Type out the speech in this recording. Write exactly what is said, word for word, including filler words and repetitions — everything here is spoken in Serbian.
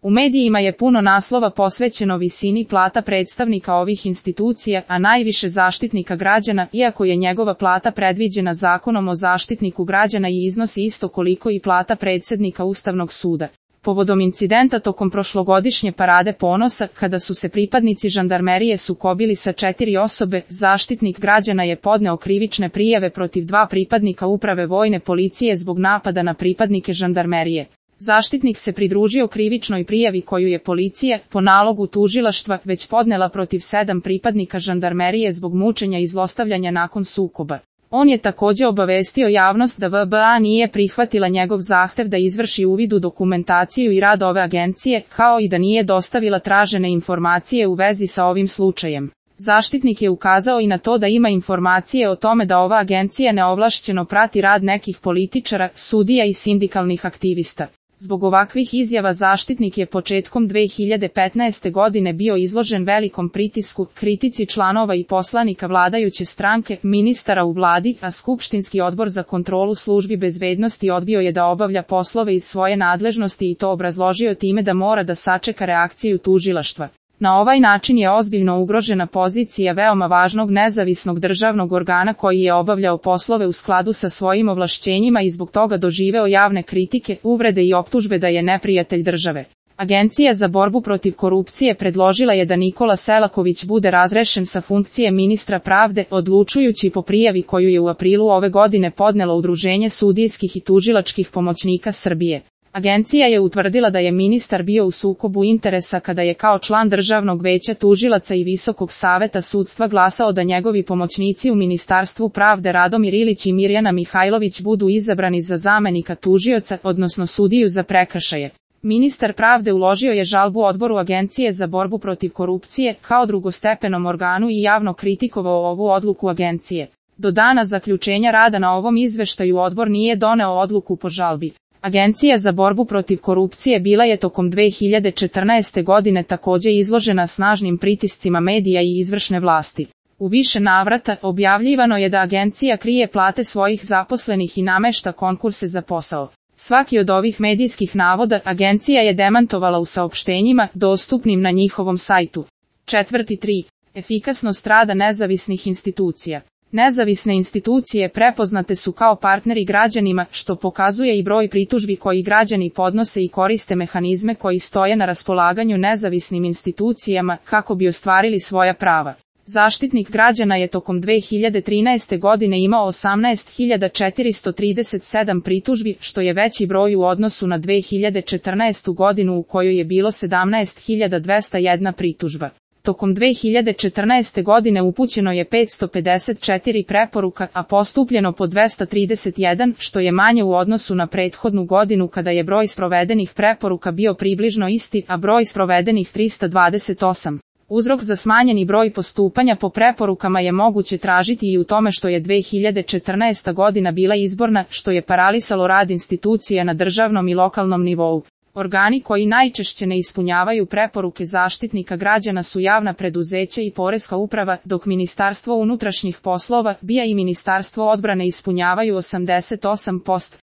U medijima je puno naslova posvećeno visini plata predstavnika ovih institucija, a najviše Zaštitnika građana, iako je njegova plata predviđena Zakonom o Zaštitniku građana i iznosi isto koliko i plata predsjednika Ustavnog suda. Povodom incidenta tokom prošlogodišnje Parade ponosa, kada su se pripadnici žandarmerije sukobili sa četiri osobe, Zaštitnik građana je podneo krivične prijave protiv dva pripadnika Uprave vojne policije zbog napada na pripadnike žandarmerije. Zaštitnik se pridružio krivičnoj prijavi koju je policija, po nalogu tužilaštva, već podnela protiv sedam pripadnika žandarmerije zbog mučenja i zlostavljanja nakon sukoba. On je također obavestio javnost da V B A nije prihvatila njegov zahtev da izvrši uvid u dokumentaciju i rad ove agencije, kao i da nije dostavila tražene informacije u vezi sa ovim slučajem. Zaštitnik je ukazao i na to da ima informacije o tome da ova agencija neovlašćeno prati rad nekih političara, sudija i sindikalnih aktivista. Zbog ovakvih izjava Zaštitnik je početkom dve hiljade petnaeste. godine bio izložen velikom pritisku, kritici članova i poslanika vladajuće stranke, ministara u vladi, a Skupštinski odbor za kontrolu službi bezbednosti odbio je da obavlja poslove iz svoje nadležnosti i to obrazložio time da mora da sačeka reakciju tužilaštva. Na ovaj način je ozbiljno ugrožena pozicija veoma važnog nezavisnog državnog organa koji je obavljao poslove u skladu sa svojim ovlašćenjima i zbog toga doživeo javne kritike, uvrede i optužbe da je neprijatelj države. Agencija za borbu protiv korupcije predložila je da Nikola Selaković bude razrešen sa funkcije ministra pravde, odlučujući po prijavi koju je u aprilu ove godine podnelo Udruženje sudijskih i tužilačkih pomoćnika Srbije. Agencija je utvrdila da je ministar bio u sukobu interesa kada je kao član Državnog veća tužilaca i Visokog saveta sudstva glasao da njegovi pomoćnici u Ministarstvu pravde Radomir Ilić i Mirjana Mihajlović budu izabrani za zamenika tužioca, odnosno sudiju za prekršaje. Ministar pravde uložio je žalbu odboru Agencije za borbu protiv korupcije, kao drugostepenom organu i javno kritikovao ovu odluku agencije. Do dana zaključenja rada na ovom izveštaju odbor nije doneo odluku po žalbi. Agencija za borbu protiv korupcije bila je tokom dve hiljade četrnaeste. godine također izložena snažnim pritiscima medija i izvršne vlasti. U više navrata objavljivano je da agencija krije plate svojih zaposlenih i namešta konkurse za posao. Svaki od ovih medijskih navoda agencija je demantovala u saopštenjima dostupnim na njihovom sajtu. Četvrti tri. Efikasnost rada nezavisnih institucija. Nezavisne institucije prepoznate su kao partneri građanima, što pokazuje i broj pritužbi koji građani podnose i koriste mehanizme koji stoje na raspolaganju nezavisnim institucijama kako bi ostvarili svoja prava. Zaštitnik građana je tokom dve hiljade trinaeste. godine imao osamnaest hiljada četiristo trideset sedam pritužbi, što je veći broj u odnosu na dve hiljade četrnaestu. godinu u kojoj je bilo sedamnaest hiljada dvesta jedna pritužba. Tokom dve hiljade četrnaeste. godine upućeno je petsto pedeset četiri preporuka, a postupljeno po dvesta trideset jedan, što je manje u odnosu na prethodnu godinu kada je broj sprovedenih preporuka bio približno isti, a broj sprovedenih trista dvadeset osam. Uzrok za smanjeni broj postupanja po preporukama je moguće tražiti i u tome što je dve hiljade četrnaesta. godina bila izborna, što je paralisalo rad institucija na državnom i lokalnom nivou. Organi koji najčešće ne ispunjavaju preporuke Zaštitnika građana su javna preduzeća i Poreska uprava, dok Ministarstvo unutrašnjih poslova, B I A i Ministarstvo odbrane ispunjavaju osamdeset osam posto.